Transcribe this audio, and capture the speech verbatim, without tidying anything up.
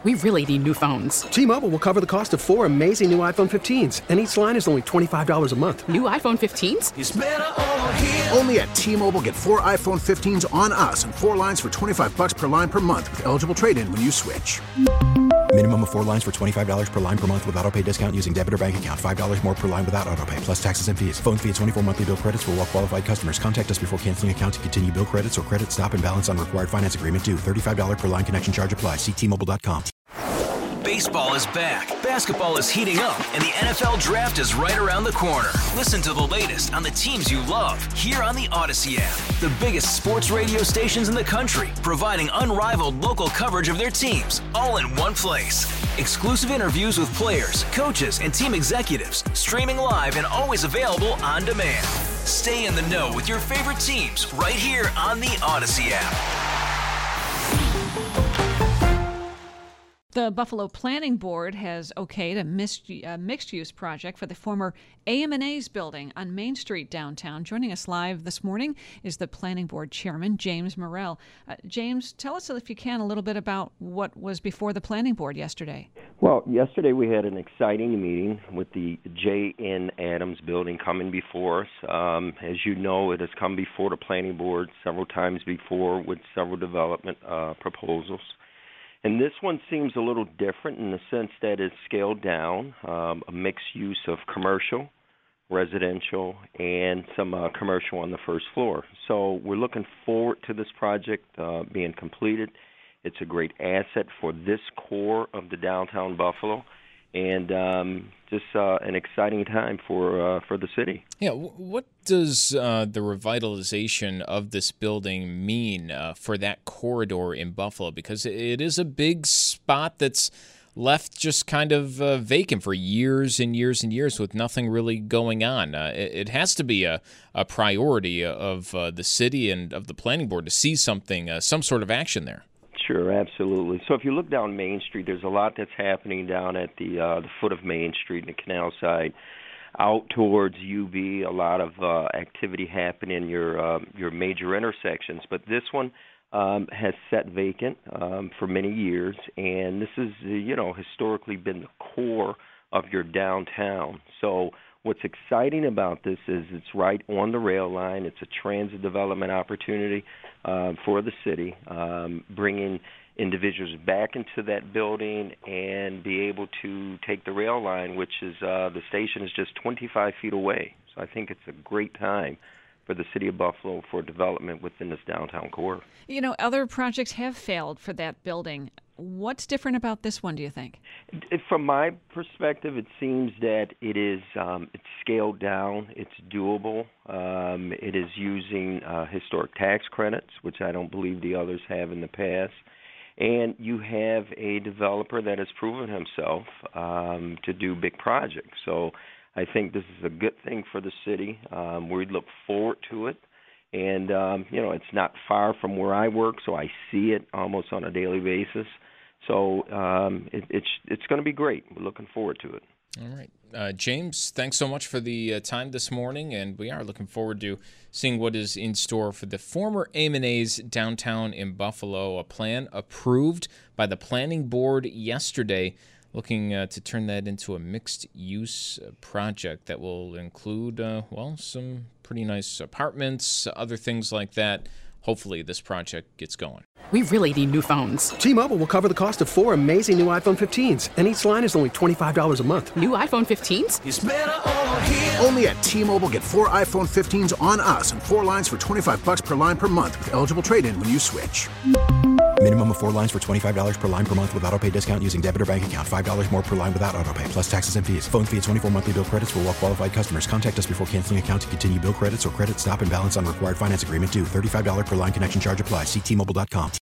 We really need new phones. T-Mobile will cover the cost of four amazing new iPhone fifteens, and each line is only twenty-five dollars a month. New iPhone fifteens? It's better over here. Only at T-Mobile, get four iPhone fifteens on us and four lines for twenty-five dollars per line per month with eligible trade-in when you switch. Minimum of four lines for twenty-five dollars per line per month with autopay discount using debit or bank account. five dollars more per line without autopay, plus taxes and fees. Phone fee at twenty-four monthly bill credits for well-qualified customers. Contact us before canceling account to continue bill credits or credit stop and balance on required finance agreement due. thirty-five dollars per line connection charge applies. See T Mobile dot com. Baseball is back, basketball is heating up, and the N F L Draft is right around the corner. Listen to the latest on the teams you love here on the Odyssey app. The biggest sports radio stations in the country, providing unrivaled local coverage of their teams, all in one place. Exclusive interviews with players, coaches, and team executives, streaming live and always available on demand. Stay in the know with your favorite teams right here on the Odyssey app. The Buffalo Planning Board has okayed a mis- uh, mixed-use project for the former A M and A's building on Main Street downtown. Joining us live this morning is the Planning Board Chairman, James Morrell. Uh, James, tell us, if you can, a little bit about what was before the Planning Board yesterday. Well, yesterday we had an exciting meeting with the J N Adams building coming before us. Um, as you know, it has come before the Planning Board several times before with several development uh, proposals. And this one seems a little different in the sense that it's scaled down, um, a mixed use of commercial, residential, and some uh, commercial on the first floor. So we're looking forward to this project uh, being completed. It's a great asset for this core of the downtown Buffalo, and um, just uh, an exciting time for uh, for the city. Yeah, what does uh, the revitalization of this building mean uh, for that corridor in Buffalo? Because it is a big spot that's left just kind of uh, vacant for years and years and years with nothing really going on. Uh, it, it has to be a, a priority of uh, the city and of the planning board to see something, uh, some sort of action there. Sure, absolutely. So if you look down Main Street, there's a lot that's happening down at the uh, the foot of Main Street, the canal side, out towards U B. A lot of uh, activity happening in your uh, your major intersections. But this one um, has sat vacant um, for many years, and this is uh, you know historically been the core of your downtown. So what's exciting about this is it's right on the rail line. It's a transit development opportunity uh, for the city, um, bringing individuals back into that building and be able to take the rail line, which is uh, the station is just twenty-five feet away. So I think it's a great time for the city of Buffalo for development within this downtown core. You know, other projects have failed for that building. What's different about this one, do you think? From my perspective, it seems that it is um, it's scaled down, it's doable. Um, it is using uh, historic tax credits, which I don't believe the others have in the past. And you have a developer that has proven himself um, to do big projects. So I think this is a good thing for the city. Um, we look forward to it. And, um, you know, it's not far from where I work, so I see it almost on a daily basis. So um, it, it's it's going to be great. We're looking forward to it. All right. Uh, James, thanks so much for the uh, time this morning, and we are looking forward to seeing what is in store for the former A M and A's downtown in Buffalo, a plan approved by the Planning Board yesterday, looking uh, to turn that into a mixed-use project that will include, uh, well, some pretty nice apartments, other things like that. Hopefully this project gets going. We really need new phones. T-Mobile will cover the cost of four amazing new iPhone fifteens, and each line is only twenty-five dollars a month. New iPhone fifteens? It's better over here. Only at T-Mobile, get four iPhone fifteens on us and four lines for twenty-five dollars per line per month with eligible trade-in when you switch. Minimum of four lines for twenty-five dollars per line per month with autopay discount using debit or bank account. five dollars more per line without autopay, plus taxes and fees. Phone fee at twenty-four monthly bill credits for well-qualified customers. Contact us before canceling account to continue bill credits or credit stop and balance on required finance agreement due. thirty-five dollars per line connection charge applies. See T Mobile dot com.